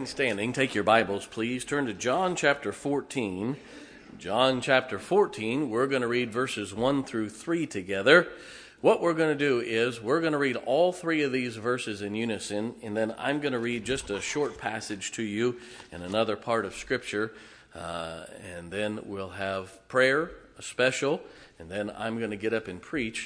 Standing, take your Bibles, please. Turn to John chapter 14. John chapter 14, we're going to read verses 1 through 3 together. What we're going to do is we're going to read all three of these verses in unison, and then I'm going to read just a short passage to you in another part of Scripture, and then we'll have prayer, a special, and then I'm going to get up and preach.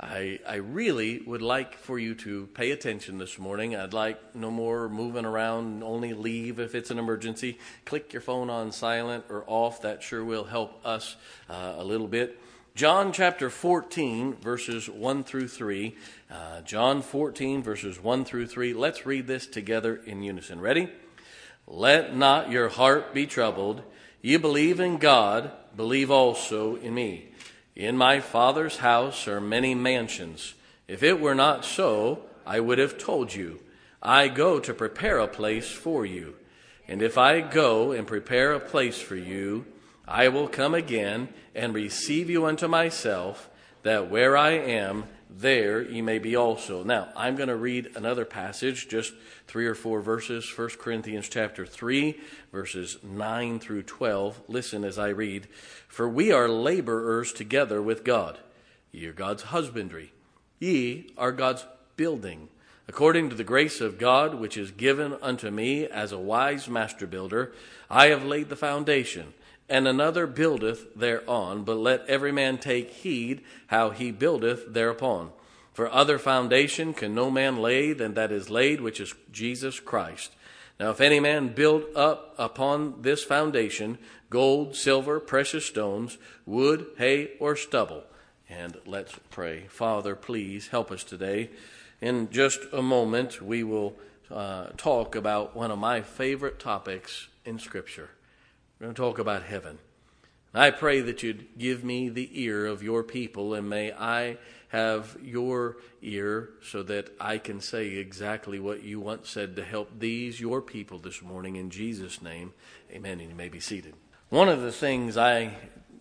I really would like for you to pay attention this morning. I'd like no more moving around, only leave if it's an emergency. Click your phone on silent or off. That sure will help us a little bit. John chapter 14, verses 1 through 3. John 14, verses 1 through 3. Let's read this together in unison. Ready? Let not your heart be troubled. You believe in God, believe also in me. In my Father's house are many mansions. If it were not so, I would have told you. I go to prepare a place for you. And if I go and prepare a place for you, I will come again and receive you unto myself, that where I am, there ye may be also. Now, I'm going to read another passage, just 3 or 4 verses, 1 Corinthians chapter 3, verses 9 through 12. Listen as I read. For we are laborers together with God. Ye are God's husbandry. Ye are God's building. According to the grace of God, which is given unto me as a wise master builder, I have laid the foundation, and another buildeth thereon, but let every man take heed how he buildeth thereupon. For other foundation can no man lay than that is laid, which is Jesus Christ. Now if any man build up upon this foundation gold, silver, precious stones, wood, hay, or stubble. And let's pray. Father, please help us today. In just a moment, we will talk about one of my favorite topics in Scripture. We're going to talk about heaven. I pray that you'd give me the ear of your people, and may I have your ear so that I can say exactly what you once said to help these, your people, this morning. In Jesus' name, amen, and you may be seated. One of the things I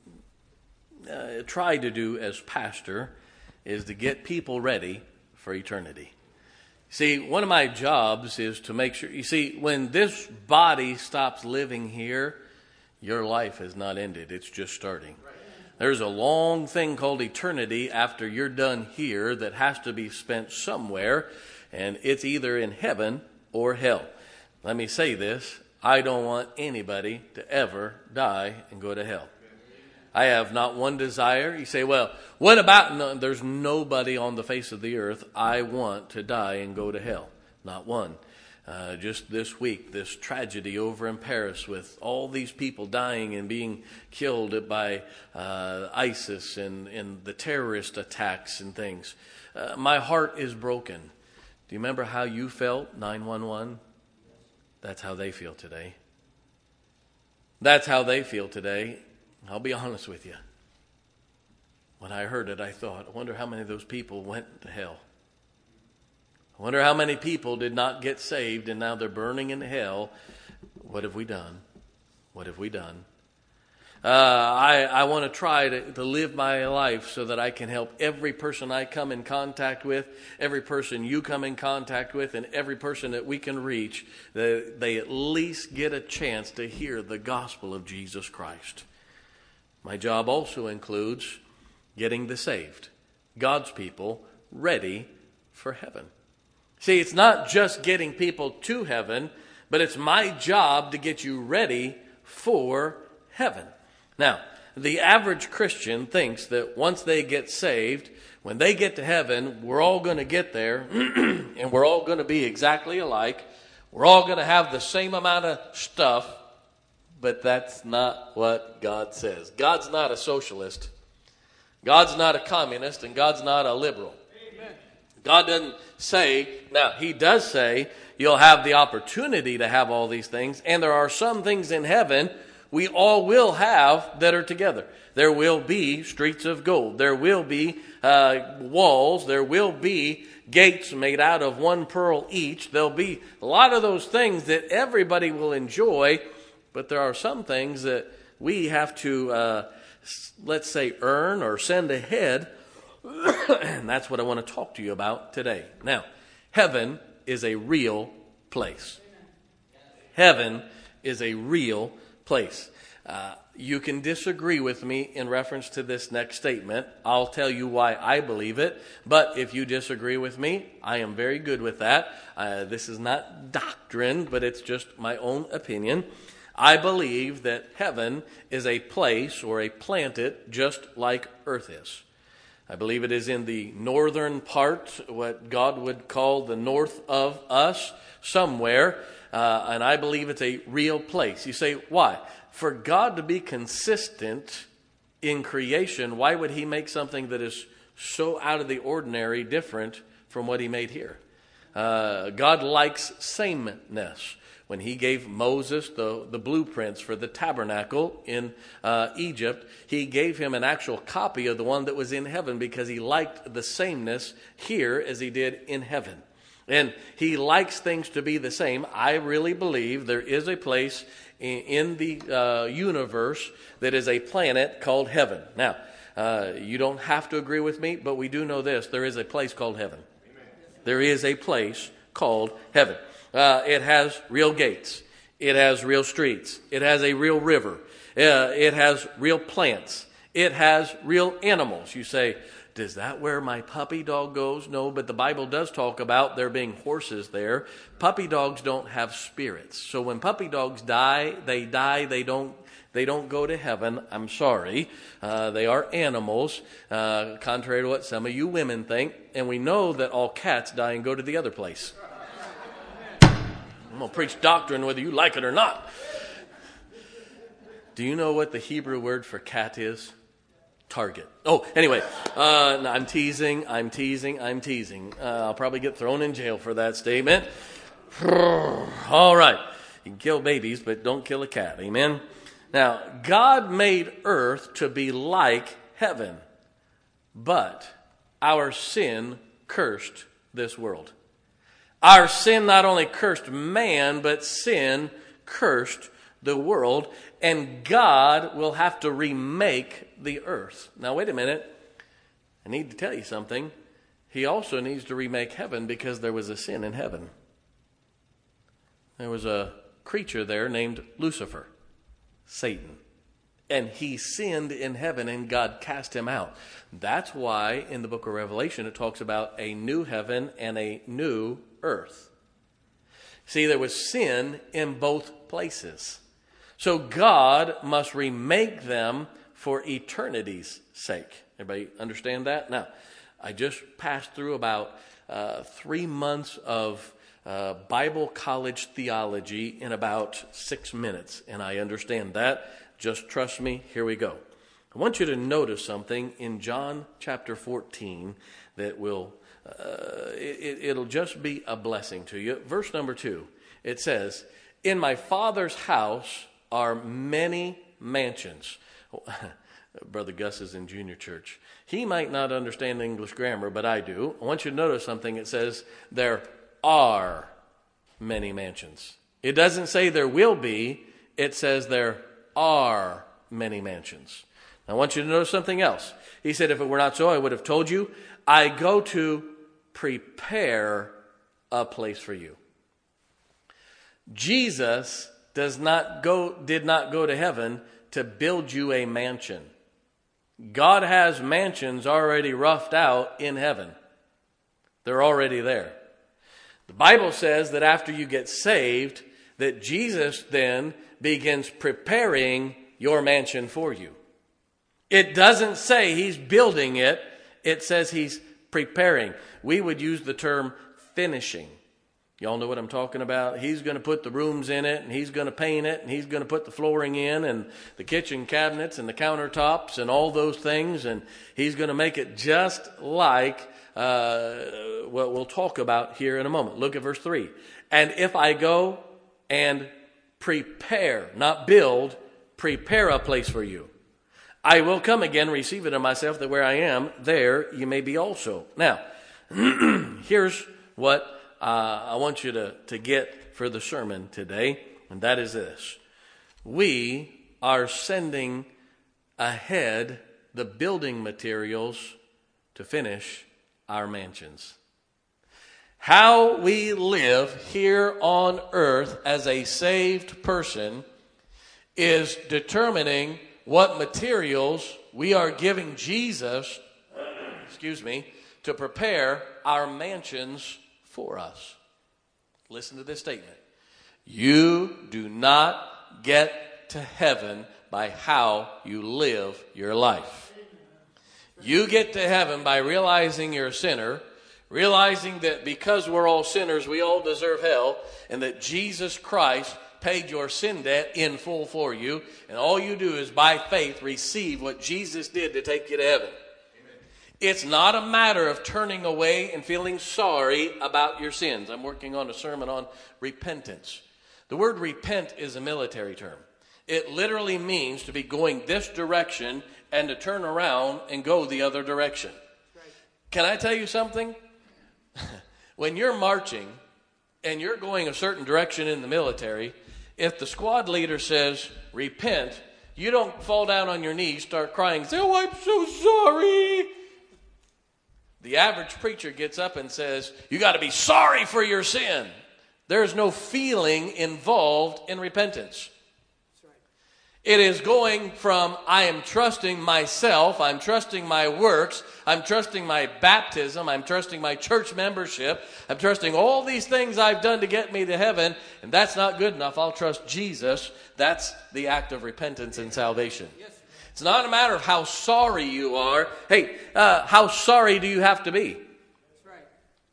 try to do as pastor is to get people ready for eternity. See, one of my jobs is to make sure, you see, when this body stops living here, your life has not ended. It's just starting. There's a long thing called eternity after you're done here that has to be spent somewhere, and it's either in heaven or hell. Let me say this. I don't want anybody to ever die and go to hell. I have not one desire. You say, well, what about, no, there's nobody on the face of the earth I want to die and go to hell. Not one. Just this week, this tragedy over in Paris with all these people dying and being killed by ISIS and the terrorist attacks and things. My heart is broken. Do you remember how you felt, 911? That's how they feel today. That's how they feel today. I'll be honest with you. When I heard it, I thought, I wonder how many of those people went to hell. I wonder how many people did not get saved and now they're burning in hell. What have we done? What have we done? I want to try to live my life so that I can help every person I come in contact with, every person you come in contact with, and every person that we can reach, that they at least get a chance to hear the gospel of Jesus Christ. My job also includes getting the saved, God's people, ready for heaven. See, it's not just getting people to heaven, but it's my job to get you ready for heaven. Now, the average Christian thinks that once they get saved, when they get to heaven, we're all going to get there, and we're all going to be exactly alike. We're all going to have the same amount of stuff, but that's not what God says. God's not a socialist. God's not a communist, and God's not a liberal. God doesn't say, now he does say you'll have the opportunity to have all these things, and there are some things in heaven we all will have that are together. There will be streets of gold. There will be walls. There will be gates made out of one pearl each. There'll be a lot of those things that everybody will enjoy, but there are some things that we have to, let's say, earn or send ahead. And that's what I want to talk to you about today. Now, heaven is a real place. Heaven is a real place. You can disagree with me in reference to this next statement. I'll tell you why I believe it. But if you disagree with me, I am very good with that. This is not doctrine, but it's just my own opinion. I believe that heaven is a place or a planet just like earth is. I believe it is in the northern part, what God would call the north of us, somewhere. And I believe it's a real place. You say, why? For God to be consistent in creation, why would he make something that is so out of the ordinary different from what he made here? God likes sameness. When he gave Moses the blueprints for the tabernacle in Egypt, he gave him an actual copy of the one that was in heaven because he liked the sameness here as he did in heaven. And he likes things to be the same. I really believe there is a place in the universe that is a planet called heaven. Now, you don't have to agree with me, but we do know this. There is a place called heaven. Amen. There is a place called heaven. It has real gates. It has real streets. It has a real river. It has real plants. It has real animals. You say, is that where my puppy dog goes? No, but the Bible does talk about there being horses there. Puppy dogs don't have spirits. So when puppy dogs die. They don't go to heaven. I'm sorry. They are animals, contrary to what some of you women think. And we know that all cats die and go to the other place. I'm going to preach doctrine whether you like it or not. Do you know what the Hebrew word for cat is? Target. Oh, anyway, no, I'm teasing. I'll probably get thrown in jail for that statement. All right. You can kill babies, but don't kill a cat. Amen? Now, God made earth to be like heaven, but our sin cursed this world. Our sin not only cursed man, but sin cursed the world, and God will have to remake the earth. Now, wait a minute. I need to tell you something. He also needs to remake heaven because there was a sin in heaven. There was a creature there named Lucifer, Satan. And he sinned in heaven and God cast him out. That's why in the book of Revelation it talks about a new heaven and a new earth. See, there was sin in both places. So God must remake them for eternity's sake. Everybody understand that? Now, I just passed through about 3 months of Bible college theology in about 6 minutes, and I understand that. Just trust me. Here we go. I want you to notice something in John chapter 14 that will, it'll just be a blessing to you. Verse number 2, it says, "In my Father's house are many mansions." Brother Gus is in junior church. He might not understand English grammar, but I do. I want you to notice something. It says, there are many mansions. It doesn't say there will be. It says there are many mansions. I want you to notice something else. He said, if it were not so, I would have told you, I go to prepare a place for you. Jesus did not go to heaven to build you a mansion. God has mansions already roughed out in heaven. They're already there. The Bible says that after you get saved, that Jesus then begins preparing your mansion for you. It doesn't say he's building it. It says he's preparing. We would use the term finishing. Y'all know what I'm talking about? He's going to put the rooms in it, and he's going to paint it, and he's going to put the flooring in, and the kitchen cabinets, and the countertops, and all those things, and he's going to make it just like what we'll talk about here in a moment. Look at verse 3. And if I go and prepare, not build, prepare a place for you, I will come again, receive it of myself, that where I am, there you may be also. Now, here's what I want you to get for the sermon today, and that is this. We are sending ahead the building materials to finish our mansions. How we live here on earth as a saved person is determining what materials we are giving Jesus, to prepare our mansions for us. Listen to this statement. You do not get to heaven by how you live your life. You get to heaven by realizing you're a sinner, realizing that because we're all sinners, we all deserve hell, and that Jesus Christ paid your sin debt in full for you, and all you do is by faith receive what Jesus did to take you to heaven. Amen. It's not a matter of turning away and feeling sorry about your sins. I'm working on a sermon on repentance. The word repent is a military term. It literally means to be going this direction and to turn around and go the other direction. Right. Can I tell you something? When you're marching and you're going a certain direction in the military, if the squad leader says, repent, you don't fall down on your knees, start crying, say, oh, I'm so sorry. The average preacher gets up and says, you got to be sorry for your sin. There's no feeling involved in repentance. It is going from I am trusting myself, I'm trusting my works, I'm trusting my baptism, I'm trusting my church membership, I'm trusting all these things I've done to get me to heaven, and that's not good enough. I'll trust Jesus. That's the act of repentance and salvation. It's not a matter of how sorry you are. Hey, how sorry do you have to be? That's right.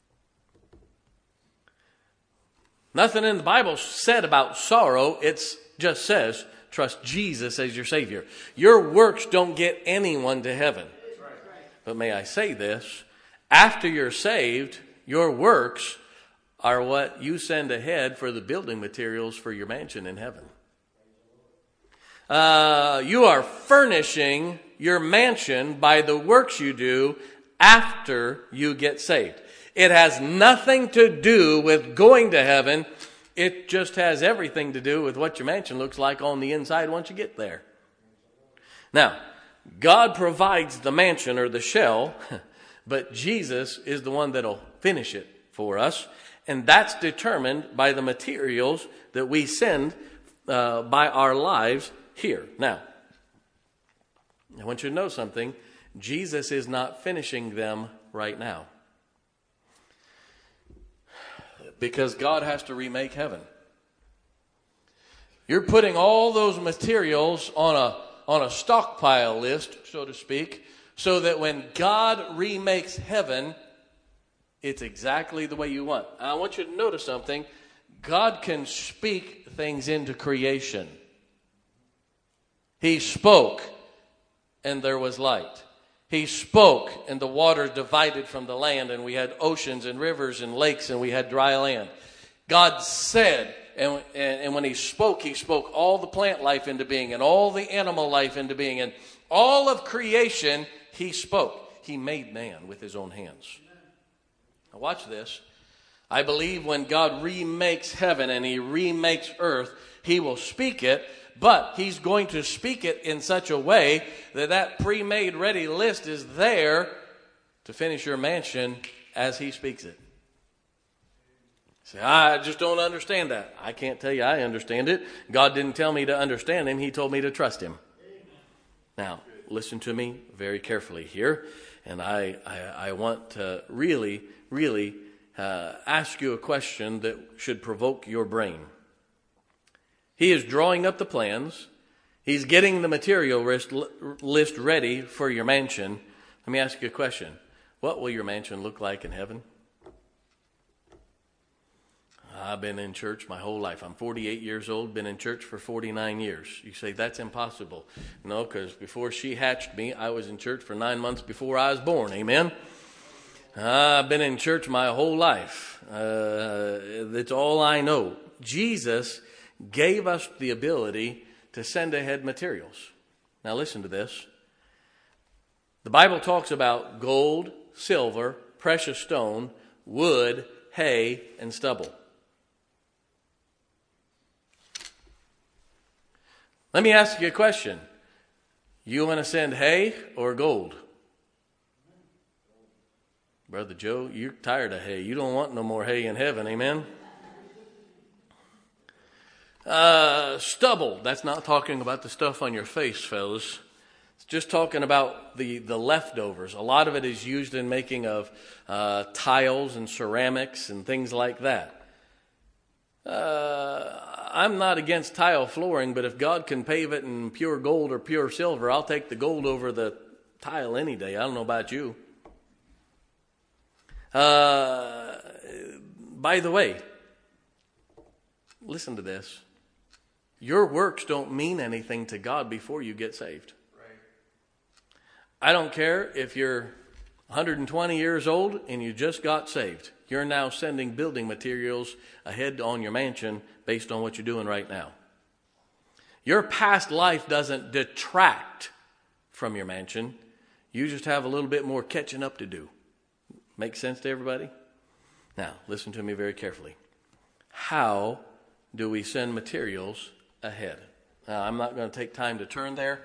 Nothing in the Bible said about sorrow. It just says, trust Jesus as your Savior. Your works don't get anyone to heaven. But may I say this, after you're saved, your works are what you send ahead for the building materials for your mansion in heaven. You are furnishing your mansion by the works you do after you get saved. It has nothing to do with going to heaven. It just has everything to do with what your mansion looks like on the inside once you get there. Now, God provides the mansion or the shell, but Jesus is the one that'll finish it for us. And that's determined by the materials that we send by our lives here. Now, I want you to know something. Jesus is not finishing them right now. Because God has to remake heaven. You're putting all those materials on a stockpile list, so to speak, so that when God remakes heaven, it's exactly the way you want. I want you to notice something. God can speak things into creation. He spoke, and there was light. He spoke, and the waters divided from the land, and we had oceans and rivers and lakes, and we had dry land. God said, and when he spoke all the plant life into being, and all the animal life into being, and all of creation, he spoke. He made man with his own hands. Now watch this. I believe when God remakes heaven and he remakes earth, he will speak it. But he's going to speak it in such a way that pre-made ready list is there to finish your mansion as he speaks it. Say, I just don't understand that. I can't tell you I understand it. God didn't tell me to understand him. He told me to trust him. Now, listen to me very carefully here. And I want to really ask you a question that should provoke your brain. He is drawing up the plans. He's getting the material list ready for your mansion. Let me ask you a question. What will your mansion look like in heaven? I've been in church my whole life. I'm 48 years old, been in church for 49 years. You say, that's impossible. No, because before she hatched me, I was in church for 9 months before I was born. Amen? I've been in church my whole life. That's all I know. Jesus gave us the ability to send ahead materials. Now listen to this. The Bible talks about gold, silver, precious stone, wood, hay, and stubble. Let me ask you a question. You want to send hay or gold? Brother Joe, you're tired of hay. You don't want no more hay in heaven, amen? Stubble. That's not talking about the stuff on your face, fellas. It's just talking about the leftovers. A lot of it is used in making of tiles and ceramics and things like that. I'm not against tile flooring, but if God can pave it in pure gold or pure silver, I'll take the gold over the tile any day. I don't know about you. By the way, listen to this. Your works don't mean anything to God before you get saved. Right. I don't care if you're 120 years old and you just got saved. You're now sending building materials ahead on your mansion based on what you're doing right now. Your past life doesn't detract from your mansion. You just have a little bit more catching up to do. Make sense to everybody? Now, listen to me very carefully. How do we send materials ahead? Now, I'm not going to take time to turn there.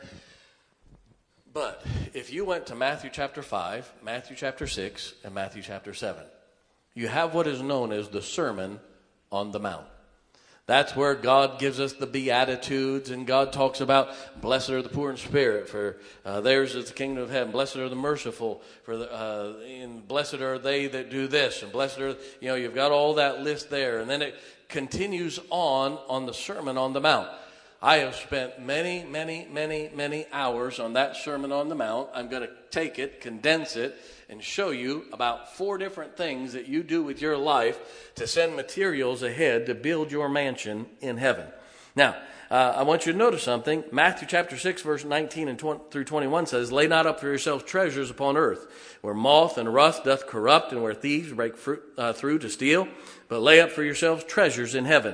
But if you went to Matthew chapter 5, Matthew chapter 6, and Matthew chapter 7, you have what is known as the Sermon on the Mount. That's where God gives us the Beatitudes, and God talks about, blessed are the poor in spirit, for theirs is the kingdom of heaven. Blessed are the merciful, and blessed are they that do this, and blessed are, you've got all that list there. And then it continues on the Sermon on the Mount. I have spent many hours on that Sermon on the Mount. I'm going to take it, condense it, and show you about 4 different things that you do with your life to send materials ahead to build your mansion in heaven. Now, I want you to notice something. Matthew chapter 6, verse 19 through 21 says, lay not up for yourselves treasures upon earth, where moth and rust doth corrupt, and where thieves break through to steal, but lay up for yourselves treasures in heaven.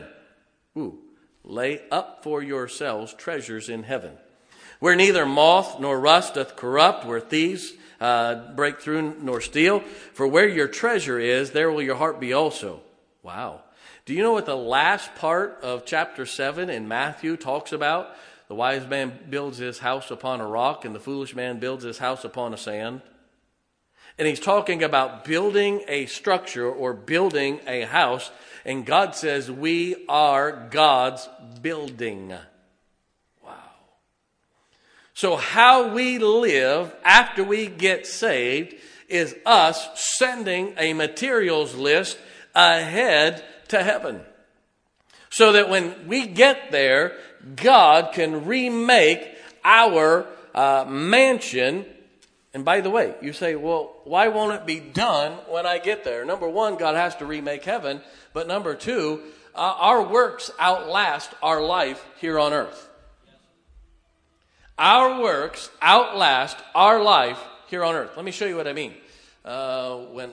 Lay up for yourselves treasures in heaven, where neither moth nor rust doth corrupt, where thieves break through nor steal. For where your treasure is, there will your heart be also. Wow. Do you know what the last part of chapter 7 in Matthew talks about? The wise man builds his house upon a rock, and the foolish man builds his house upon a sand. And he's talking about building a structure or building a house. And God says we are God's building. Wow. So how we live after we get saved is us sending a materials list ahead to heaven. So that when we get there, God can remake our mansion. And by the way, you say, well, why won't it be done when I get there? Number one, God has to remake heaven. But number two, our works outlast our life here on earth. Our works outlast our life here on earth. Let me show you what I mean. In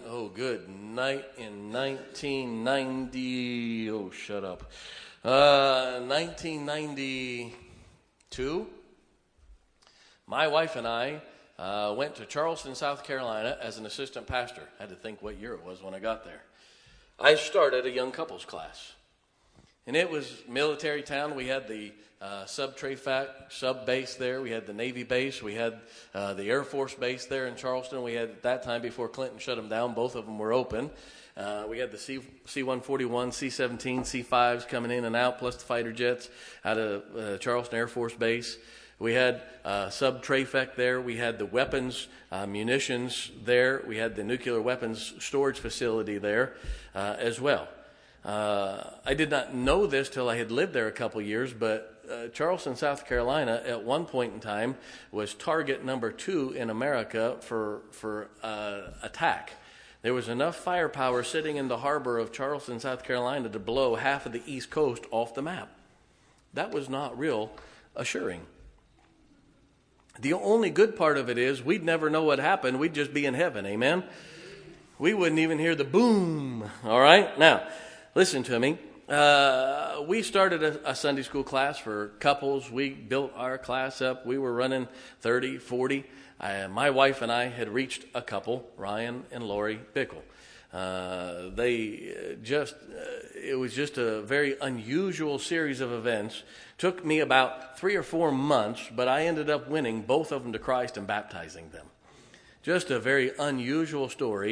1990, 1992, my wife and I went to Charleston, South Carolina as an assistant pastor. I had to think what year it was when I got there. I started a young couples class. And it was military town. We had the sub base there. We had the Navy base. We had the Air Force base there in Charleston. We had, at that time, before Clinton shut them down, both of them were open. We had the C-141, C-17, C-5s coming in and out, plus the fighter jets out of Charleston Air Force Base. We had sub-Trafec there. We had the weapons, munitions there. We had the nuclear weapons storage facility there as well. I did not know this till I had lived there a couple years, but Charleston, South Carolina, at one point in time, was target number 2 in America for attack. There was enough firepower sitting in the harbor of Charleston, South Carolina, to blow half of the East Coast off the map. That was not real assuring. The only good part of it is we'd never know what happened. We'd just be in heaven. Amen? We wouldn't even hear the boom. All right? Now, listen to me. We started a Sunday school class for couples. We built our class up. We were running 30, 40. My wife and I had reached a couple, Ryan and Lori Bickle. It was just a very unusual series of events. Took me about 3 or 4 months, but I ended up winning both of them to Christ and baptizing them. Just a very unusual story.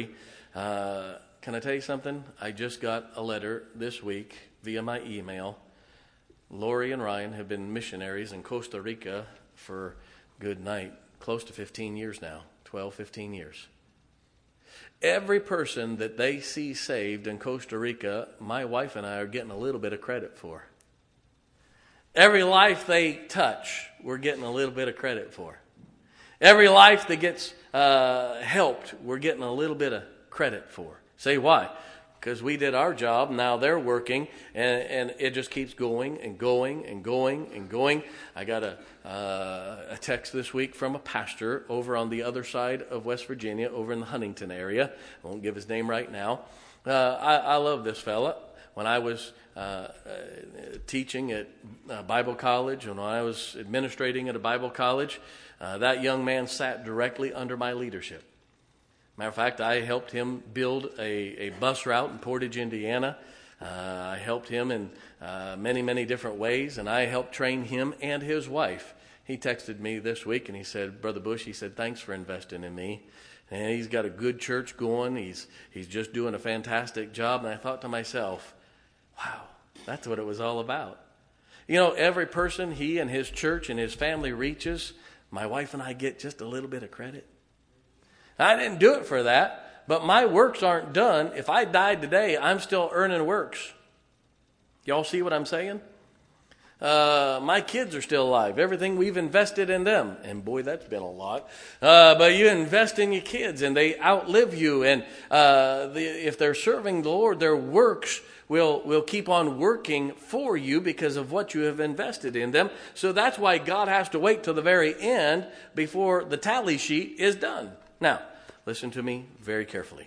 Can I tell you something? I just got a letter this week via my email. Lori and Ryan have been missionaries in Costa Rica for, good night, close to 15 years now, 12, 15 years. Every person that they see saved in Costa Rica, my wife and I are getting a little bit of credit for. Every life they touch, we're getting a little bit of credit for. Every life that gets helped, we're getting a little bit of credit for. Say why? Because we did our job, now they're working, and it just keeps going and going and going and going. I got a text this week from a pastor over on the other side of West Virginia, over in the Huntington area. I won't give his name right now. I love this fella. When I was teaching at Bible college, and when I was administrating at a Bible college, that young man sat directly under my leadership. Matter of fact, I helped him build a bus route in Portage, Indiana. I helped him in many, many different ways, and I helped train him and his wife. He texted me this week, and he said, Brother Bush, he said, thanks for investing in me. And he's got a good church going. He's just doing a fantastic job. And I thought to myself, wow, that's what it was all about. You know, every person he and his church and his family reaches, my wife and I get just a little bit of credit. I didn't do it for that, but my works aren't done. If I died today, I'm still earning works. Y'all see what I'm saying? My kids are still alive. Everything we've invested in them, and boy, that's been a lot. But you invest in your kids, and they outlive you. And if they're serving the Lord, their works will keep on working for you because of what you have invested in them. So that's why God has to wait till the very end before the tally sheet is done. Now, listen to me very carefully.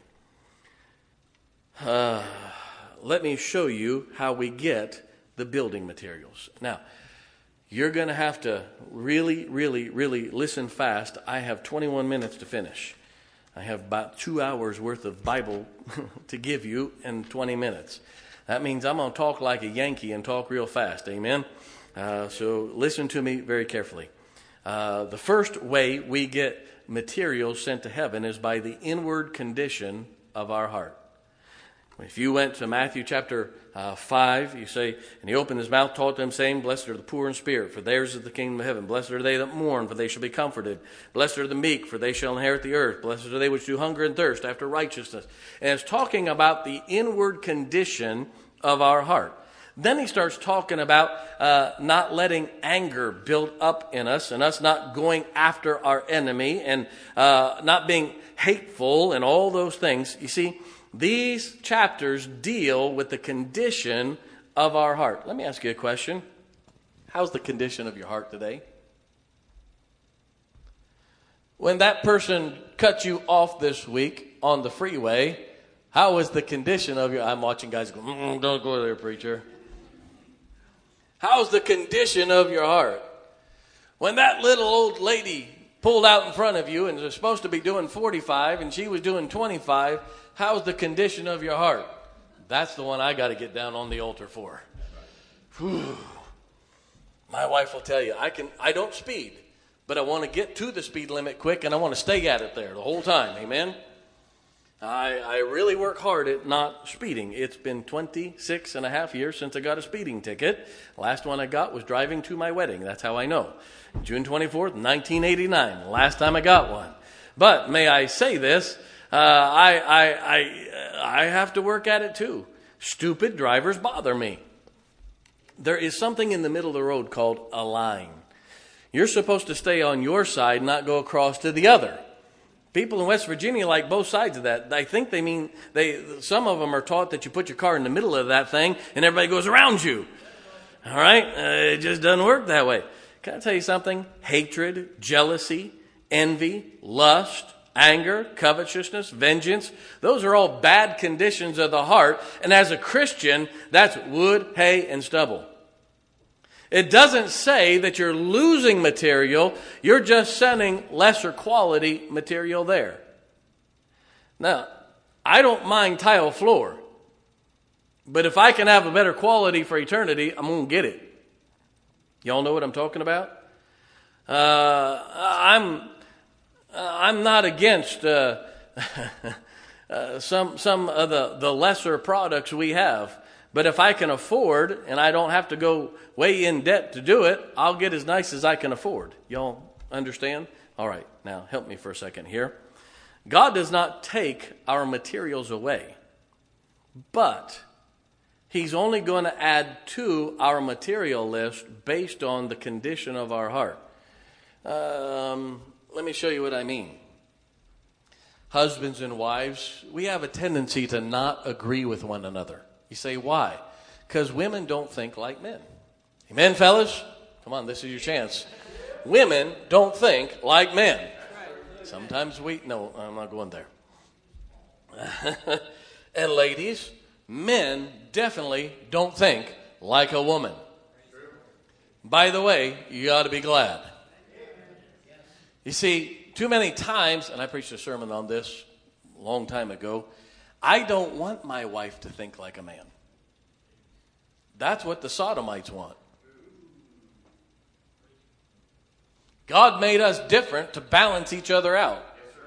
Let me show you how we get the building materials. Now, you're going to have to really, really, really listen fast. I have 21 minutes to finish. I have about 2 hours worth of Bible to give you in 20 minutes. That means I'm going to talk like a Yankee and talk real fast. Amen? So listen to me very carefully. The first way we get materials sent to heaven is by the inward condition of our heart. If you went to Matthew chapter 5, you say, and he opened his mouth, taught them, saying, Blessed are the poor in spirit, for theirs is the kingdom of heaven. Blessed are they that mourn, for they shall be comforted. Blessed are the meek, for they shall inherit the earth. Blessed are they which do hunger and thirst after righteousness. And it's talking about the inward condition of our heart. Then he starts talking about not letting anger build up in us, and us not going after our enemy, and not being hateful, and all those things. You see, these chapters deal with the condition of our heart. Let me ask you a question. How's the condition of your heart today? When that person cut you off this week on the freeway, how was the condition of your... I'm watching guys go, don't go there, preacher. How's the condition of your heart? When that little old lady pulled out in front of you and was supposed to be doing 45 and she was doing 25, how's the condition of your heart? That's the one I got to get down on the altar for. Whew. My wife will tell you, I don't speed, but I want to get to the speed limit quick and I want to stay at it there the whole time. Amen? I really work hard at not speeding. It's been 26 and a half years since I got a speeding ticket. Last one I got was driving to my wedding. That's how I know. June 24th, 1989. Last time I got one. But may I say this, I have to work at it too. Stupid drivers bother me. There is something in the middle of the road called a line. You're supposed to stay on your side, not go across to the other. People in West Virginia like both sides of that. I think they mean, some of them are taught that you put your car in the middle of that thing and everybody goes around you. All right? It just doesn't work that way. Can I tell you something? Hatred, jealousy, envy, lust, anger, covetousness, vengeance. Those are all bad conditions of the heart. And as a Christian, that's wood, hay, and stubble. It doesn't say that you're losing material. You're just sending lesser quality material there. Now, I don't mind tile floor. But if I can have a better quality for eternity, I'm going to get it. Y'all know what I'm talking about? I'm not against some of the lesser products we have. But if I can afford and I don't have to go way in debt to do it, I'll get as nice as I can afford. Y'all understand? All right, now help me for a second here. God does not take our materials away, but He's only going to add to our material list based on the condition of our heart. Let me show you what I mean. Husbands and wives, we have a tendency to not agree with one another. You say, why? Because women don't think like men. Amen, fellas? Come on, this is your chance. Women don't think like men. Sometimes no, I'm not going there. And ladies, men definitely don't think like a woman. By the way, you ought to be glad. You see, too many times, and I preached a sermon on this a long time ago, I don't want my wife to think like a man. That's what the Sodomites want. God made us different to balance each other out.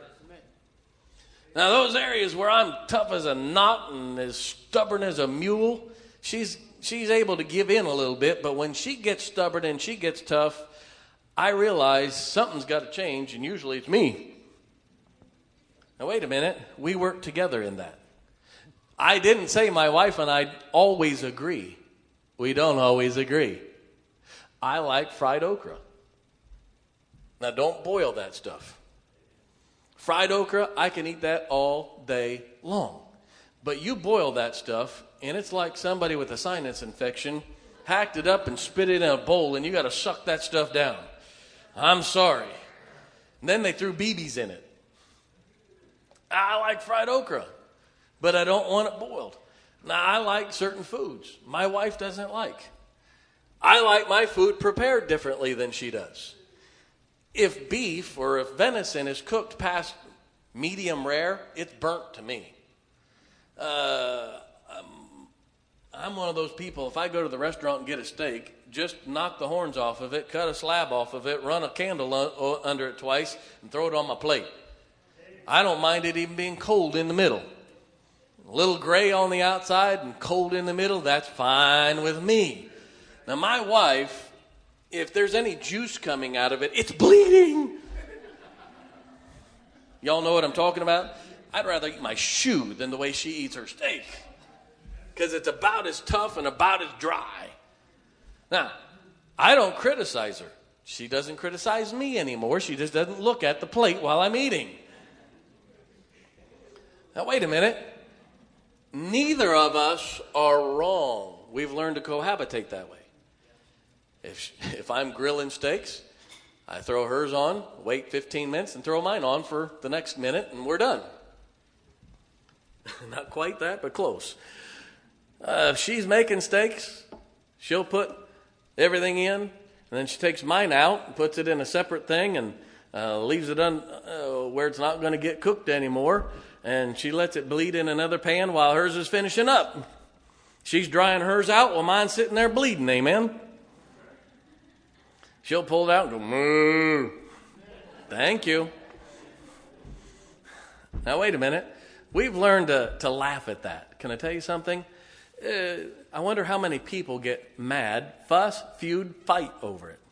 Now, those areas where I'm tough as a knot and as stubborn as a mule, she's able to give in a little bit, but when she gets stubborn and she gets tough, I realize something's got to change, and usually it's me. Now, wait a minute. We work together in that. I didn't say my wife and I always agree. We don't always agree. I like fried okra. Now, don't boil that stuff. Fried okra, I can eat that all day long. But you boil that stuff, and it's like somebody with a sinus infection hacked it up and spit it in a bowl, and you got to suck that stuff down. I'm sorry. And then they threw BBs in it. I like fried okra, but I don't want it boiled. Now, I like certain foods my wife doesn't like. I like my food prepared differently than she does. If beef or if venison is cooked past medium rare, it's burnt to me. I'm one of those people, if I go to the restaurant and get a steak, just knock the horns off of it, cut a slab off of it, run a candle under it twice, and throw it on my plate. I don't mind it even being cold in the middle. A little gray on the outside and cold in the middle, that's fine with me. Now, my wife, if there's any juice coming out of it, it's bleeding. Y'all know what I'm talking about? I'd rather eat my shoe than the way she eats her steak, because it's about as tough and about as dry. Now, I don't criticize her. She doesn't criticize me anymore. She just doesn't look at the plate while I'm eating. Now, wait a minute. Neither of us are wrong. We've learned to cohabitate that way. If I'm grilling steaks, I throw hers on, wait 15 minutes, and throw mine on for the next minute, and we're done. Not quite that, but close. If she's making steaks, she'll put everything in, and then she takes mine out and puts it in a separate thing and leaves it where it's not going to get cooked anymore, and she lets it bleed in another pan while hers is finishing up. She's drying hers out while mine's sitting there bleeding, amen? She'll pull it out and go, moo. Thank you. Now, wait a minute. We've learned to laugh at that. Can I tell you something? I wonder how many people get mad, fuss, feud, fight over it.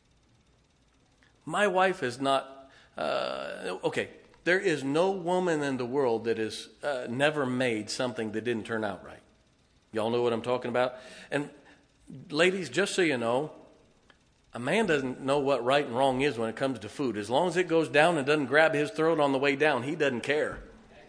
My wife is not, there is no woman in the world that has never made something that didn't turn out right. Y'all know what I'm talking about? And ladies, just so you know, a man doesn't know what right and wrong is when it comes to food. As long as it goes down and doesn't grab his throat on the way down, he doesn't care.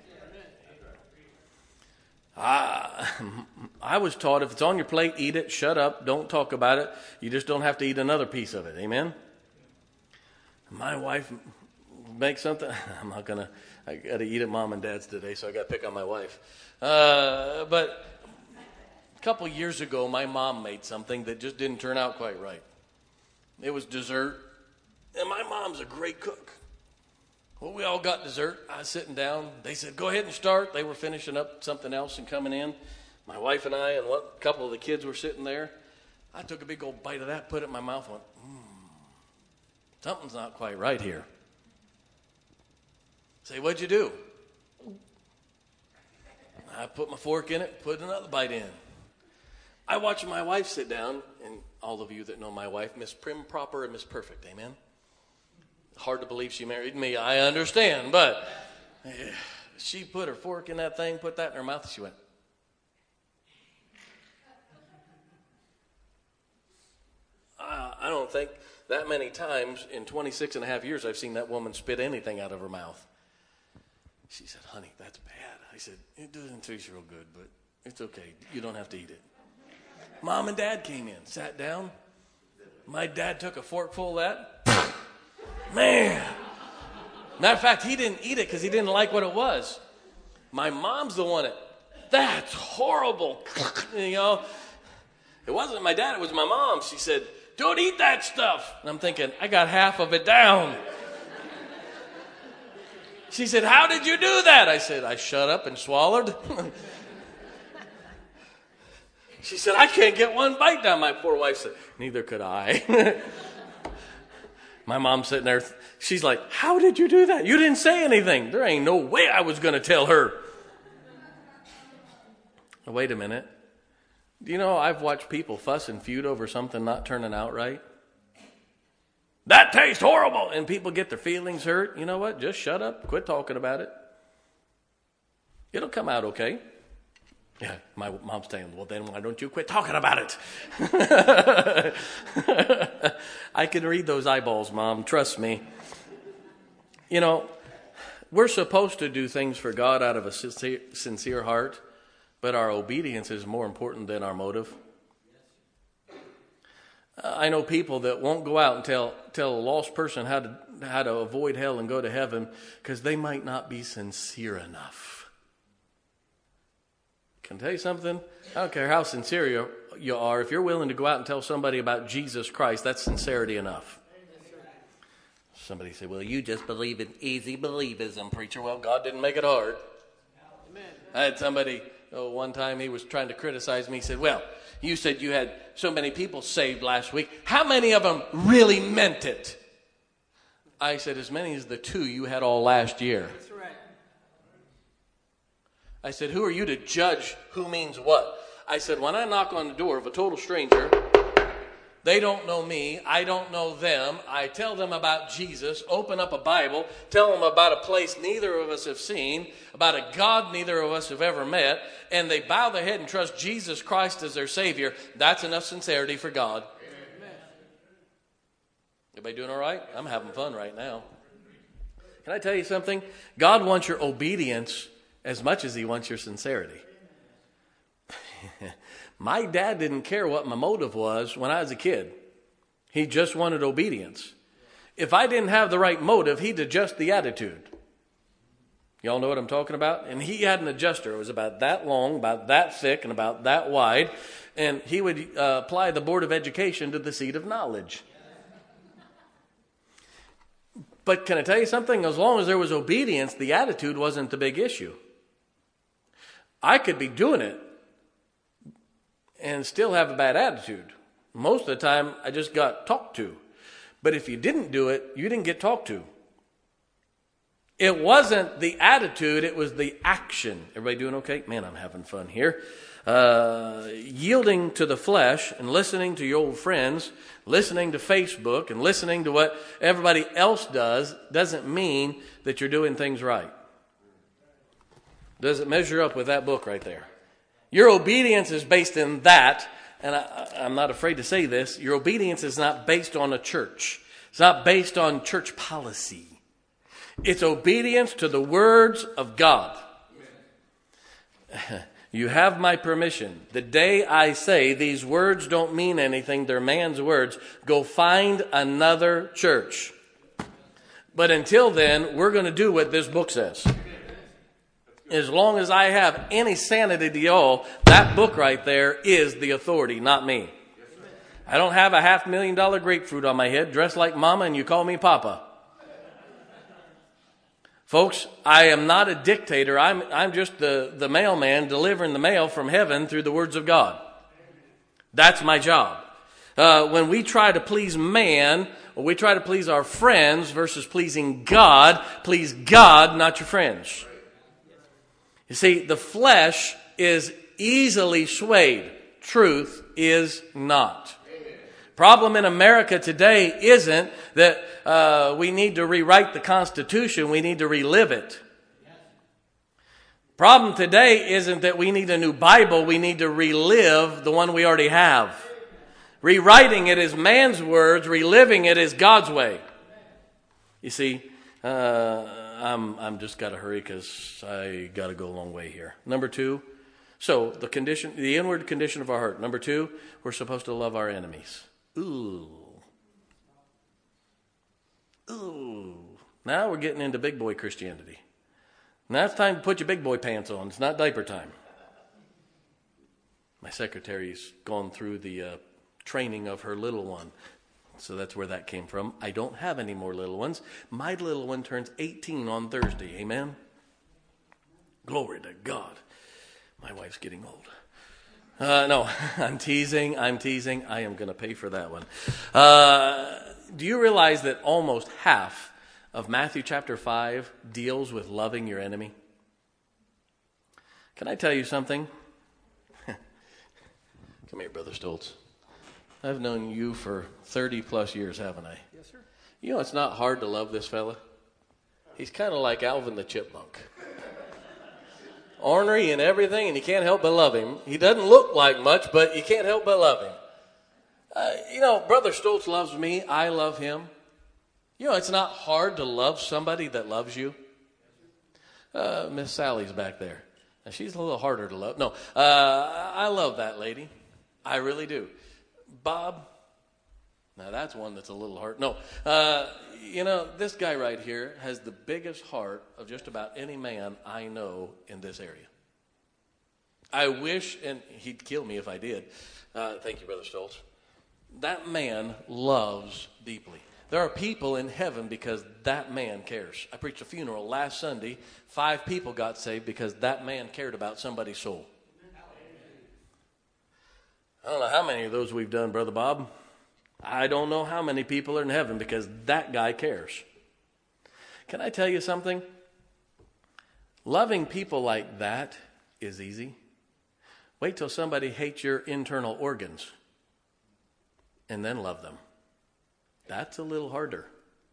I was taught if it's on your plate, eat it, shut up, don't talk about it. You just don't have to eat another piece of it. Amen? My wife makes something. I got to eat at mom and dad's today, so I got to pick on my wife. But a couple years ago, my mom made something that just didn't turn out quite right. It was dessert, and my mom's a great cook. Well, we all got dessert. I was sitting down. They said, go ahead and start. They were finishing up something else and coming in. My wife and I and a couple of the kids were sitting there. I took a big old bite of that, put it in my mouth, went, something's not quite right here. Say, what'd you do? I put my fork in it, put another bite in. I watch my wife sit down, and all of you that know my wife, Miss Prim, Proper, and Miss Perfect, amen? Hard to believe she married me, I understand, but she put her fork in that thing, put that in her mouth, and she went. I don't think that many times in 26 and a half years I've seen that woman spit anything out of her mouth. She said, honey, that's bad. I said, it doesn't taste real good, but it's okay. You don't have to eat it. Mom and Dad came in, sat down. My dad took a forkful of that. Man. Matter of fact, he didn't eat it because he didn't like what it was. My mom's the one that's horrible. You know, it wasn't my dad, it was my mom. She said, don't eat that stuff. And I'm thinking, I got half of it down. She said, how did you do that? I said, I shut up and swallowed. She said, I can't get one bite down. My poor wife said, neither could I. My mom's sitting there. She's like, how did you do that? You didn't say anything. There ain't no way I was going to tell her. Wait a minute. Do you know I've watched people fuss and feud over something not turning out right? That tastes horrible. And people get their feelings hurt. You know what? Just shut up. Quit talking about it. It'll come out okay. Yeah, my mom's saying, well, then why don't you quit talking about it? I can read those eyeballs, Mom. Trust me. You know, we're supposed to do things for God out of a sincere heart, but our obedience is more important than our motive. I know people that won't go out and tell a lost person how to avoid hell and go to heaven because they might not be sincere enough. Can I tell you something? I don't care how sincere you are. If you're willing to go out and tell somebody about Jesus Christ, that's sincerity enough. Somebody say, well, you just believe in easy believism, preacher. Well, God didn't make it hard. Amen. I had somebody, one time he was trying to criticize me. He said, well, you said you had so many people saved last week. How many of them really meant it? I said, as many as the 2 you had all last year. That's right. I said, who are you to judge who means what? I said, when I knock on the door of a total stranger, they don't know me, I don't know them, I tell them about Jesus, open up a Bible, tell them about a place neither of us have seen, about a God neither of us have ever met, and they bow their head and trust Jesus Christ as their Savior. That's enough sincerity for God. Amen. Everybody doing all right? I'm having fun right now. Can I tell you something? God wants your obedience as much as he wants your sincerity. My dad didn't care what my motive was when I was a kid. He just wanted obedience. If I didn't have the right motive, he'd adjust the attitude. Y'all know what I'm talking about? And he had an adjuster. It was about that long, about that thick, and about that wide. And he would apply the Board of Education to the seat of knowledge. But can I tell you something? As long as there was obedience, the attitude wasn't the big issue. I could be doing it and still have a bad attitude. Most of the time, I just got talked to. But if you didn't do it, you didn't get talked to. It wasn't the attitude, it was the action. Everybody doing okay? Man, I'm having fun here. Yielding to the flesh and listening to your old friends, listening to Facebook and listening to what everybody else does doesn't mean that you're doing things right. Does it measure up with that book right there? Your obedience is based in that, and I'm not afraid to say this, your obedience is not based on a church. It's not based on church policy. It's obedience to the words of God. You have my permission. The day I say these words don't mean anything, they're man's words, go find another church. But until then, we're going to do what this book says. As long as I have any sanity to y'all, that book right there is the authority, not me. I don't have a $500,000 grapefruit on my head, dressed like mama, and you call me papa. Folks, I am not a dictator. I'm just the mailman delivering the mail from heaven through the words of God. That's my job. When we try to please man, or we try to please our friends versus pleasing God, please God, not your friends. You see, the flesh is easily swayed. Truth is not. Problem in America today isn't that we need to rewrite the Constitution. We need to relive it. Problem today isn't that we need a new Bible. We need to relive the one we already have. Rewriting it is man's words. Reliving it is God's way. You see, I'm just got to hurry because I got to go a long way here. Number 2. So the inward condition of our heart. Number 2, we're supposed to love our enemies. Ooh. Now we're getting into big boy Christianity. Now it's time to put your big boy pants on. It's not diaper time. My secretary's gone through the training of her little one. So that's where that came from. I don't have any more little ones. My little one turns 18 on Thursday. Amen? Glory to God. My wife's getting old. No, I'm teasing. I am going to pay for that one. Do you realize that almost half of Matthew chapter 5 deals with loving your enemy? Can I tell you something? Come here, Brother Stoltz. I've known you for 30 plus years, haven't I? Yes, sir. You know, it's not hard to love this fella. He's kind of like Alvin the Chipmunk. Ornery and everything, and you can't help but love him. He doesn't look like much, but you can't help but love him. Brother Stoltz loves me. I love him. You know, it's not hard to love somebody that loves you. Miss Sally's back there. Now, she's a little harder to love. No, I love that lady. I really do. Bob, now that's one that's a little hard. No, this guy right here has the biggest heart of just about any man I know in this area. I wish, and he'd kill me if I did. Thank you, Brother Stoltz. That man loves deeply. There are people in heaven because that man cares. I preached a funeral last Sunday. 5 people got saved because that man cared about somebody's soul. I don't know how many of those we've done, Brother Bob. I don't know how many people are in heaven because that guy cares. Can I tell you something? Loving people like that is easy. Wait till somebody hates your internal organs and then love them. That's a little harder.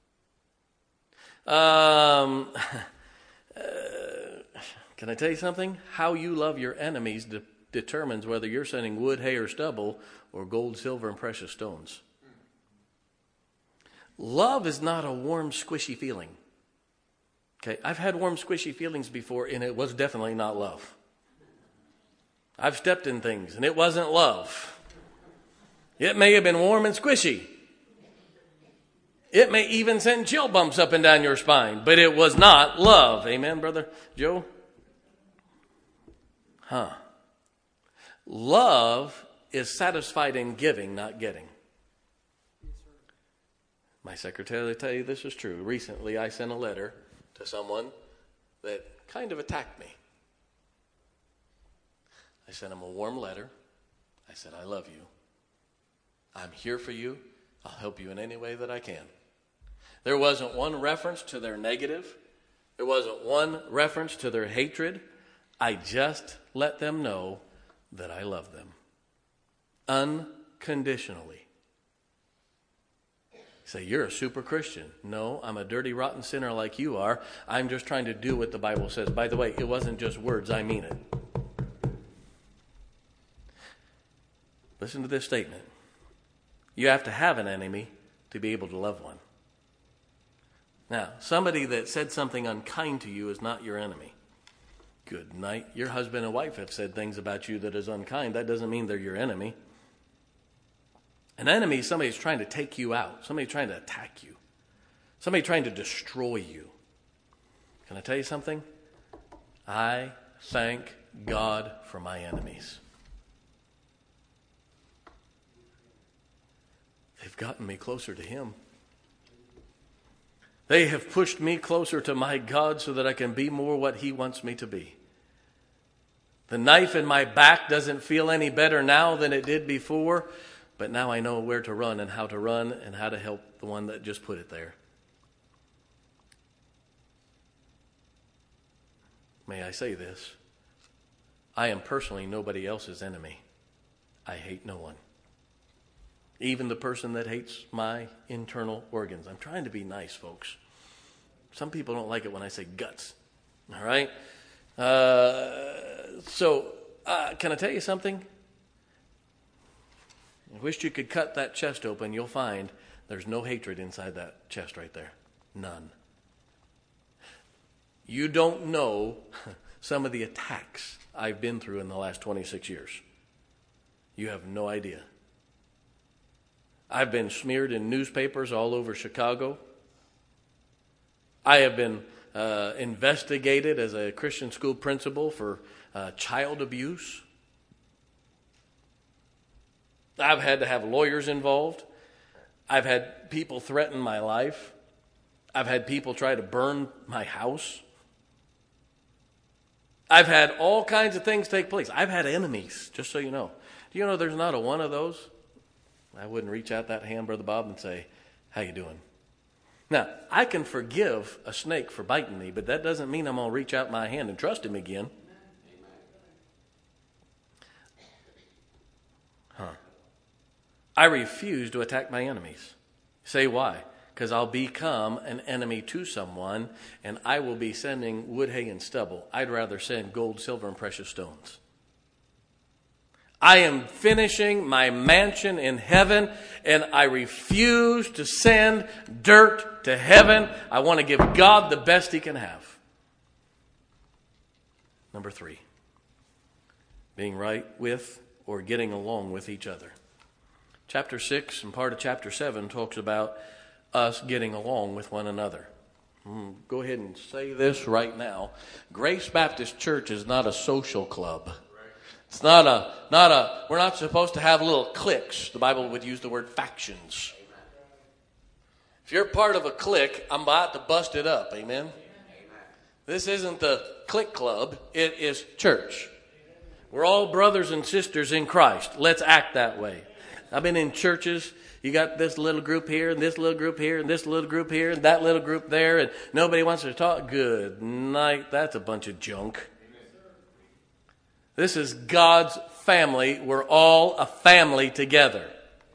Can I tell you something? How you love your enemies determines whether you're sending wood, hay, or stubble, or gold, silver, and precious stones. Love is not a warm, squishy feeling. Okay, I've had warm, squishy feelings before, and it was definitely not love. I've stepped in things, and it wasn't love. It may have been warm and squishy. It may even send chill bumps up and down your spine, but it was not love. Amen, Brother Joe? Love is satisfied in giving, not getting. My secretary will tell you this is true. Recently, I sent a letter to someone that kind of attacked me. I sent him a warm letter. I said, I love you. I'm here for you. I'll help you in any way that I can. There wasn't one reference to their negative. There wasn't one reference to their hatred. I just let them know that I love them unconditionally. You say, you're a super Christian. No, I'm a dirty, rotten sinner like you are. I'm just trying to do what the Bible says. By the way, it wasn't just words. I mean it. Listen to this statement. You have to have an enemy to be able to love one. Now, somebody that said something unkind to you is not your enemy. Good night. Your husband and wife have said things about you that is unkind. That doesn't mean they're your enemy. An enemy is somebody who's trying to take you out. Somebody trying to attack you. Somebody trying to destroy you. Can I tell you something? I thank God for my enemies. They've gotten me closer to Him. They have pushed me closer to my God so that I can be more what He wants me to be. The knife in my back doesn't feel any better now than it did before, but now I know where to run and how to help the one that just put it there. May I say this? I am personally nobody else's enemy. I hate no one. Even the person that hates my internal organs. I'm trying to be nice, folks. Some people don't like it when I say guts. All right? Can I tell you something? I wish you could cut that chest open. You'll find there's no hatred inside that chest right there. None. You don't know some of the attacks I've been through in the last 26 years. You have no idea. I've been smeared in newspapers all over Chicago. I have been investigated as a Christian school principal for child abuse. I've had to have lawyers involved. I've had people threaten my life. I've had people try to burn my house. I've had all kinds of things take place. I've had enemies, just so you know. Do you know there's not a one of those? I wouldn't reach out that hand, Brother Bob, and say, how you doing? Now, I can forgive a snake for biting me, but that doesn't mean I'm going to reach out my hand and trust him again. I refuse to attack my enemies. Say why? Because I'll become an enemy to someone, and I will be sending wood, hay, and stubble. I'd rather send gold, silver, and precious stones. I am finishing my mansion in heaven, and I refuse to send dirt to heaven. I want to give God the best he can have. Number 3, being right with or getting along with each other. Chapter 6 and part of chapter 7 talks about us getting along with one another. Go ahead and say this right now. Grace Baptist Church is not a social club. It's not a, we're not supposed to have little cliques. The Bible would use the word factions. If you're part of a clique, I'm about to bust it up. Amen? This isn't the clique club. It is church. We're all brothers and sisters in Christ. Let's act that way. I've been in churches. You got this little group here, and this little group here, and this little group here, and that little group there, and nobody wants to talk. Good night. That's a bunch of junk. This is God's family. We're all a family together.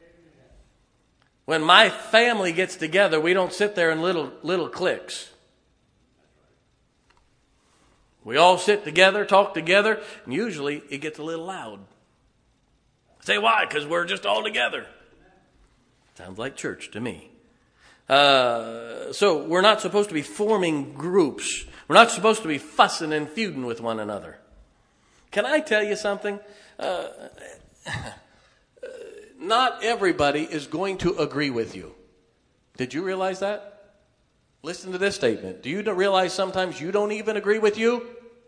When my family gets together, we don't sit there in little cliques. We all sit together, talk together, and usually it gets a little loud. Say why? Because we're just all together. Sounds like church to me. So we're not supposed to be forming groups. We're not supposed to be fussing and feuding with one another. Can I tell you something? Not everybody is going to agree with you. Did you realize that? Listen to this statement. Do you realize sometimes you don't even agree with you?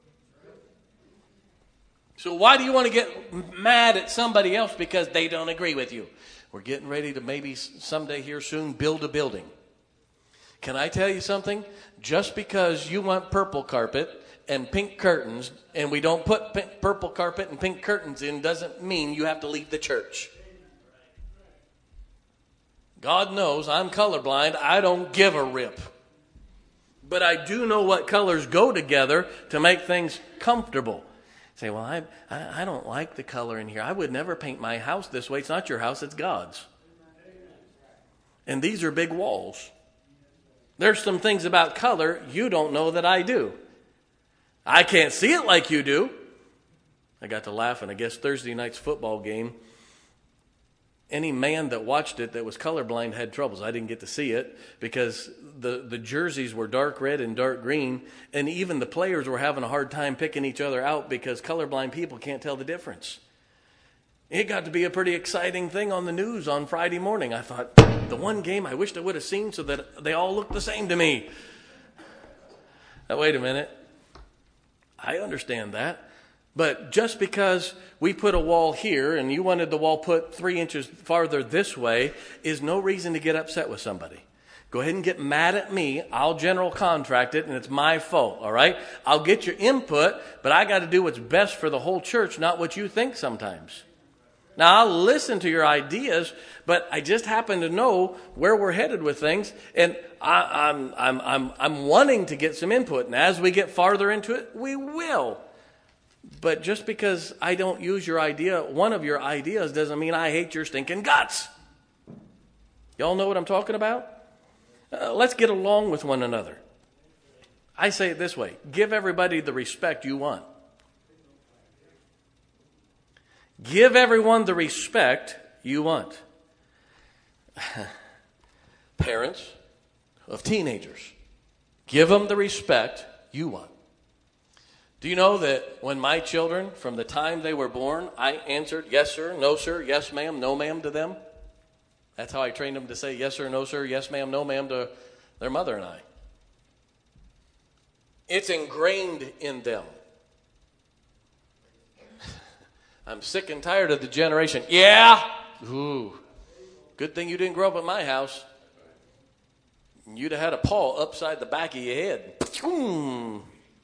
So why do you want to get mad at somebody else because they don't agree with you? We're getting ready to maybe someday here soon build a building. Can I tell you something? Just because you want purple carpet and pink curtains and we don't put purple carpet and pink curtains in doesn't mean you have to leave the church. God knows I'm colorblind. I don't give a rip. But I do know what colors go together to make things comfortable. Say, well, I don't like the color in here. I would never paint my house this way. It's not your house, it's God's. And these are big walls. There's some things about color you don't know that I do. I can't see it like you do. I got to laughing. I guess Thursday night's football game, any man that watched it that was colorblind had troubles. I didn't get to see it because the jerseys were dark red and dark green, and even the players were having a hard time picking each other out because colorblind people can't tell the difference. It got to be a pretty exciting thing on the news on Friday morning. I thought, the one game I wished I would have seen so that they all looked the same to me. Now, wait a minute. I understand that. But just because we put a wall here and you wanted the wall put 3 inches farther this way is no reason to get upset with somebody. Go ahead and get mad at me. I'll general contract it and it's my fault, all right? I'll get your input, but I got to do what's best for the whole church, not what you think sometimes. Now, I'll listen to your ideas, but I just happen to know where we're headed with things, and I'm wanting to get some input. And as we get farther into it, we will. But just because I don't use your idea, one of your ideas, doesn't mean I hate your stinking guts. Y'all know what I'm talking about? Let's get along with one another. I say it this way. Give everybody the respect you want. Give everyone the respect you want. Parents of teenagers, give them the respect you want. Do you know that when my children, from the time they were born, I answered yes sir, no sir, yes ma'am, no ma'am to them? That's how I trained them to say yes sir, no sir, yes ma'am, no ma'am to their mother and I. It's ingrained in them. I'm sick and tired of the generation. Yeah. Ooh. Good thing you didn't grow up at my house. You'd have had a paw upside the back of your head. Can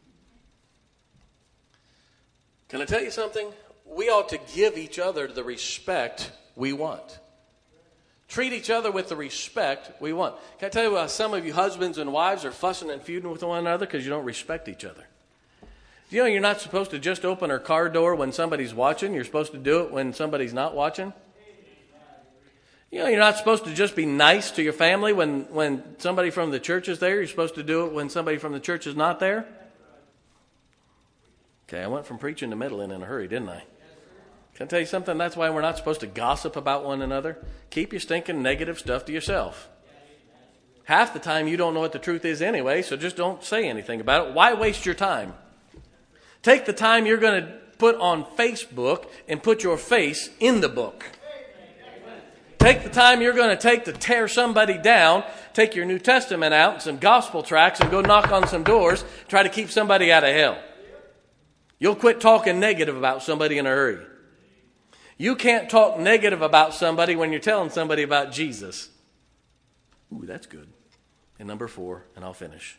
I tell you something? We ought to give each other the respect we want. Treat each other with the respect we want. Can I tell you some of you husbands and wives are fussing and feuding with one another because you don't respect each other? Do you know you're not supposed to just open her car door when somebody's watching? You're supposed to do it when somebody's not watching? You know you're not supposed to just be nice to your family when somebody from the church is there. You're supposed to do it when somebody from the church is not there? Okay, I went from preaching to meddling in a hurry, didn't I? Can I tell you something? That's why we're not supposed to gossip about one another. Keep your stinking negative stuff to yourself. Half the time you don't know what the truth is anyway, so just don't say anything about it. Why waste your time? Take the time you're going to put on Facebook and put your face in the book. Take the time you're going to take to tear somebody down, take your New Testament out and some gospel tracts and go knock on some doors, try to keep somebody out of hell. You'll quit talking negative about somebody in a hurry. You can't talk negative about somebody when you're telling somebody about Jesus. Ooh, that's good. And number 4, and I'll finish.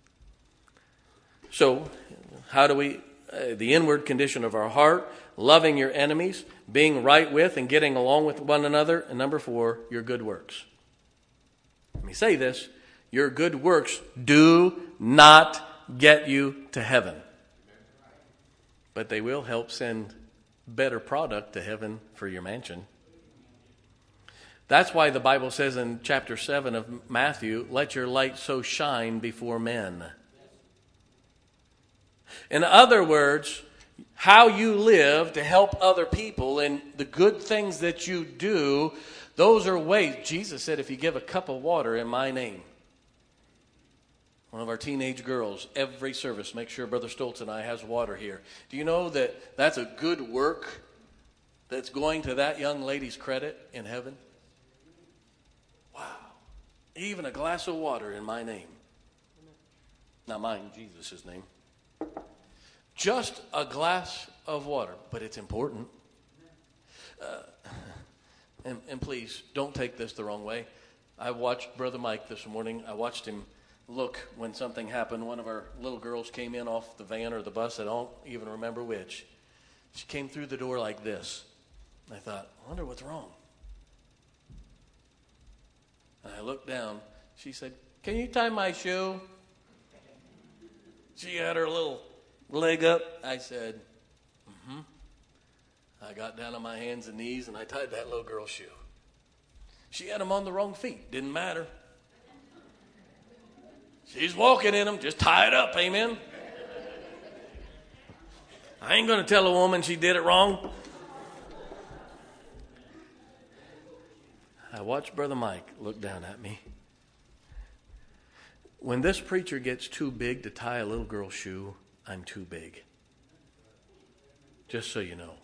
So, how do we, the inward condition of our heart, loving your enemies, being right with and getting along with one another, and number 4, your good works. Let me say this, your good works do not get you to heaven. But they will help send better product to heaven for your mansion. That's why the Bible says in chapter 7 of Matthew, let your light so shine before men. In other words, how you live to help other people and the good things that you do, those are ways. Jesus said, if you give a cup of water in my name, one of our teenage girls, every service, make sure Brother Stoltz and I has water here. Do you know that that's a good work that's going to that young lady's credit in heaven? Wow. Even a glass of water in my name. Not mine, Jesus' name. Just a glass of water, but it's important. And please, don't take this the wrong way. I watched Brother Mike this morning. I watched him look when something happened. One of our little girls came in off the van or the bus. I don't even remember which. She came through the door like this. I thought, I wonder what's wrong. And I looked down. She said, can you tie my shoe? She had her little leg up. I said, I got down on my hands and knees and I tied that little girl's shoe. She had them on the wrong feet. Didn't matter. She's walking in them. Just tie it up. Amen. I ain't going to tell a woman she did it wrong. I watched Brother Mike look down at me. When this preacher gets too big to tie a little girl's shoe, I'm too big. Just so you know.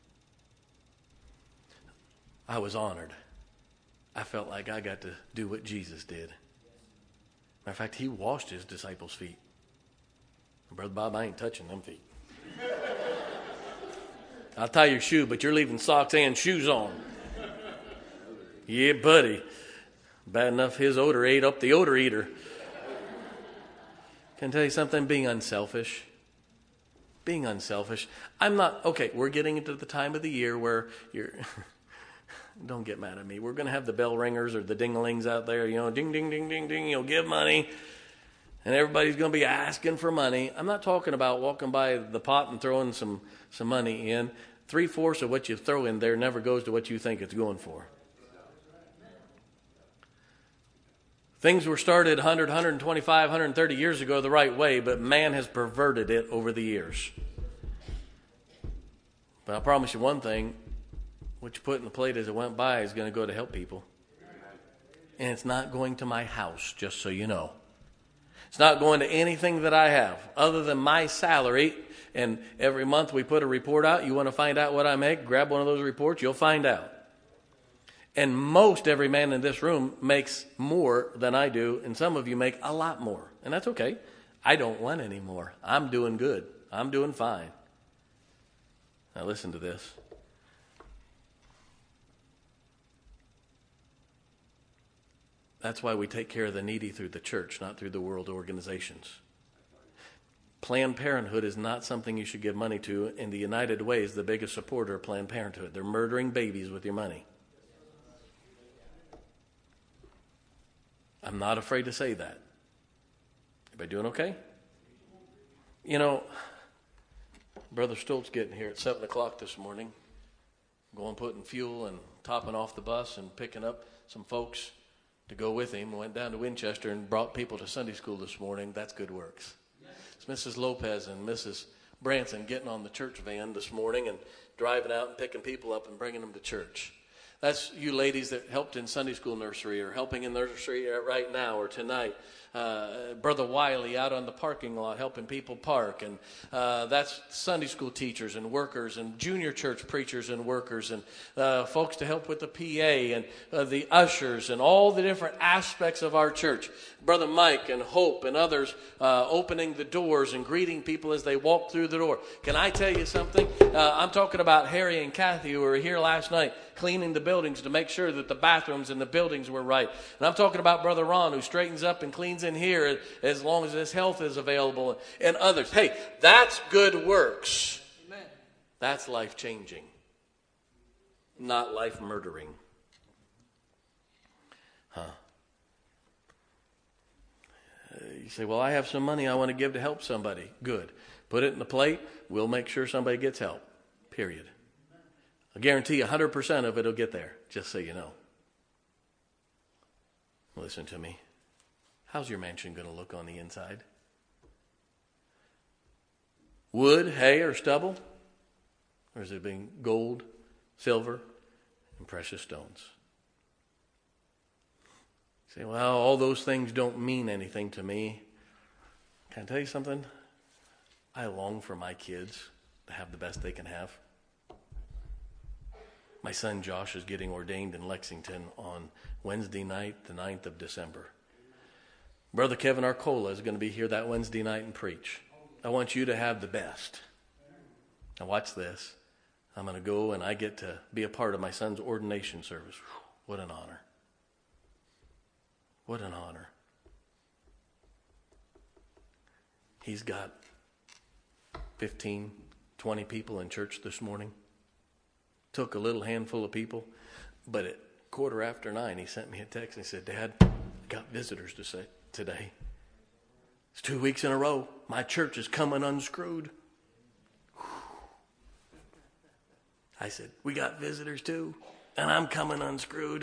I was honored. I felt like I got to do what Jesus did. Matter of fact, he washed his disciples' feet. Brother Bob, I ain't touching them feet. I'll tie your shoe, but you're leaving socks and shoes on. Yeah, buddy. Bad enough his odor ate up the odor eater. Can I tell you something? Being unselfish. Being unselfish. I'm not, okay, we're getting into the time of the year where you're, don't get mad at me. We're going to have the bell ringers or the ding-a-lings out there, ding, ding, ding, ding, ding, give money. And everybody's going to be asking for money. I'm not talking about walking by the pot and throwing some money in. 3/4 of what you throw in there never goes to what you think it's going for. Things were started 100, 125, 130 years ago the right way, but man has perverted it over the years. But I promise you one thing, what you put in the plate as it went by is going to go to help people. And it's not going to my house, just so you know. It's not going to anything that I have other than my salary. And every month we put a report out. You want to find out what I make? Grab one of those reports. You'll find out. And most every man in this room makes more than I do. And some of you make a lot more. And that's okay. I don't want any more. I'm doing good. I'm doing fine. Now listen to this. That's why we take care of the needy through the church, not through the world organizations. Planned Parenthood is not something you should give money to, and the United Way is the biggest supporter of Planned Parenthood. They're murdering babies with your money. I'm not afraid to say that. Everybody doing okay? You know, Brother Stoltz getting here at 7 o'clock this morning, going putting fuel and topping off the bus and picking up some folks to go with him. Went down to Winchester and brought people to Sunday school this morning. That's good works. It's Mrs. Lopez and Mrs. Branson getting on the church van this morning and driving out and picking people up and bringing them to church. That's you ladies that helped in Sunday school nursery or helping in nursery right now or tonight. Brother Wiley out on the parking lot helping people park. And that's Sunday school teachers and workers and junior church preachers and workers and folks to help with the PA and the ushers and all the different aspects of our church. Brother Mike and Hope and others opening the doors and greeting people as they walk through the door. Can I tell you something? I'm talking about Harry and Kathy who were here last night cleaning the buildings to make sure that the bathrooms and the buildings were right. And I'm talking about Brother Ron who straightens up and cleans in here as long as his health is available and others. Hey, that's good works. Amen. That's life-changing, not life-murdering. You say, well, I have some money I want to give to help somebody. Good. Put it in the plate. We'll make sure somebody gets help. Period. I guarantee 100% of it will get there, just so you know. Listen to me. How's your mansion going to look on the inside? Wood, hay, or stubble? Or is it being gold, silver, and precious stones? You say, well, all those things don't mean anything to me. Can I tell you something? I long for my kids to have the best they can have. My son Josh is getting ordained in Lexington on Wednesday night, the 9th of December. Brother Kevin Arcola is going to be here that Wednesday night and preach. I want you to have the best. Now watch this. I'm going to go and I get to be a part of my son's ordination service. Whew, what an honor. What an honor. He's got 15, 20 people in church this morning. Took a little handful of people, but at 9:15, he sent me a text and he said, Dad, I got visitors to say today. It's 2 weeks in a row. My church is coming unscrewed. I said, we got visitors too, and I'm coming unscrewed.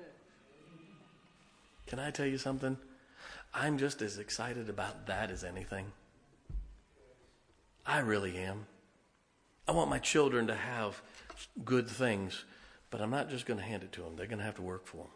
Can I tell you something? I'm just as excited about that as anything. I really am. I want my children to have good things, but I'm not just going to hand it to them. They're going to have to work for them.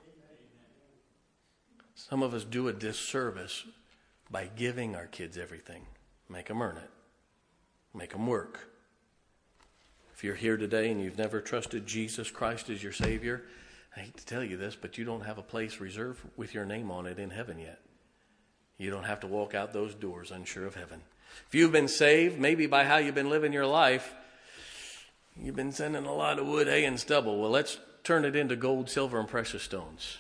Some of us do a disservice by giving our kids everything. Make them earn it. Make them work. If you're here today and you've never trusted Jesus Christ as your Savior, I hate to tell you this, but you don't have a place reserved with your name on it in heaven yet. You don't have to walk out those doors unsure of heaven. If you've been saved, maybe by how you've been living your life, you've been sending a lot of wood, hay, and stubble. Well, let's turn it into gold, silver, and precious stones.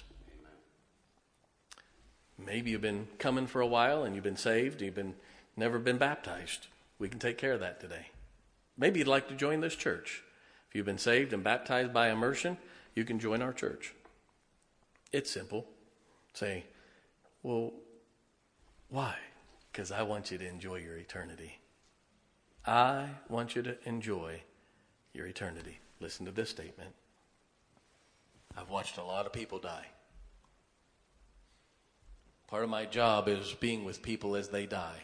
Maybe you've been coming for a while and you've been saved. You've never been baptized. We can take care of that today. Maybe you'd like to join this church. If you've been saved and baptized by immersion, you can join our church. It's simple. Say, well, why? because I want you to enjoy your eternity. I want you to enjoy your eternity. Listen to this statement. I've watched a lot of people die. Part of my job is being with people as they die.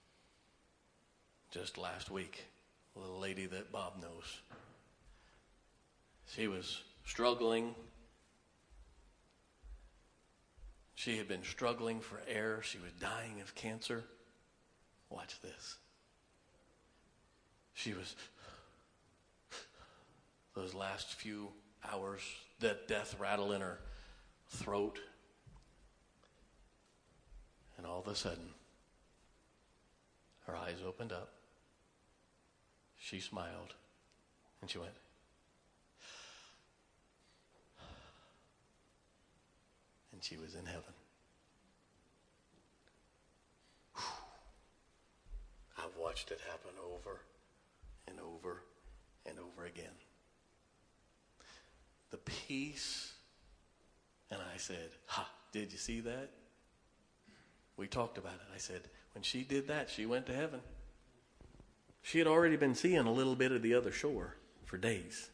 Just last week, a little lady that Bob knows. She was struggling. She had been struggling for air. She was dying of cancer. Watch this. She was, those last few hours, that death rattle in her throat. And all of a sudden, her eyes opened up. She smiled. And she went, and she was in heaven. I've watched it happen over and over and over again. The peace, and I said, did you see that? We talked about it. I said, when she did that, she went to heaven. She had already been seeing a little bit of the other shore for days.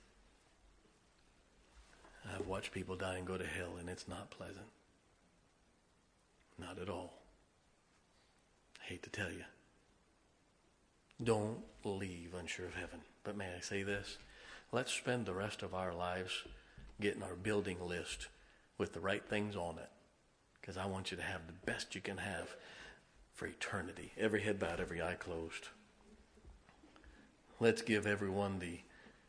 I've watched people die and go to hell, and it's not pleasant. Not at all. I hate to tell you. Don't leave unsure of heaven. But may I say this? Let's spend the rest of our lives getting our building list with the right things on it. Because I want you to have the best you can have for eternity. Every head bowed, every eye closed. Let's give everyone the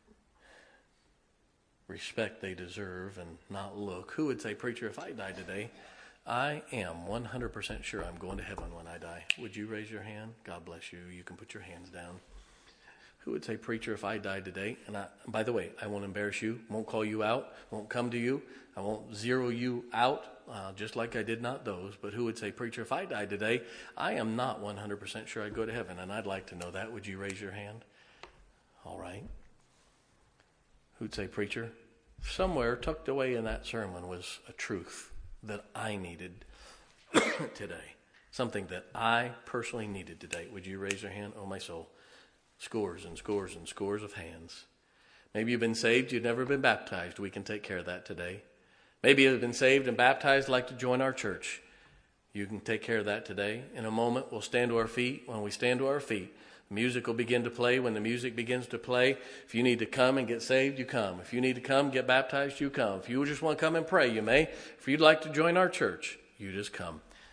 respect they deserve and not look. Who would say, preacher, if I die today, I am 100% sure I'm going to heaven when I die? Would you raise your hand? God bless you. You can put your hands down. Who would say, preacher, if I died today, and by the way, I won't embarrass you, won't call you out, won't come to you, I won't zero you out, just like I did not those, but who would say, preacher, if I died today, I am not 100% sure I'd go to heaven, and I'd like to know that. Would you raise your hand? All right. Who'd say, preacher, somewhere tucked away in that sermon was a truth that I needed today, something that I personally needed today. Would you raise your hand? Oh, my soul. Scores and scores and scores of hands. Maybe you've been saved, you've never been baptized. We can take care of that today. Maybe you've been saved and baptized, like to join our church. You can take care of that today. In a moment, we'll stand to our feet. When we stand to our feet, the music will begin to play. When the music begins to play, if you need to come and get saved, you come. If you need to come, get baptized, you come. If you just want to come and pray, you may. If you'd like to join our church, you just come.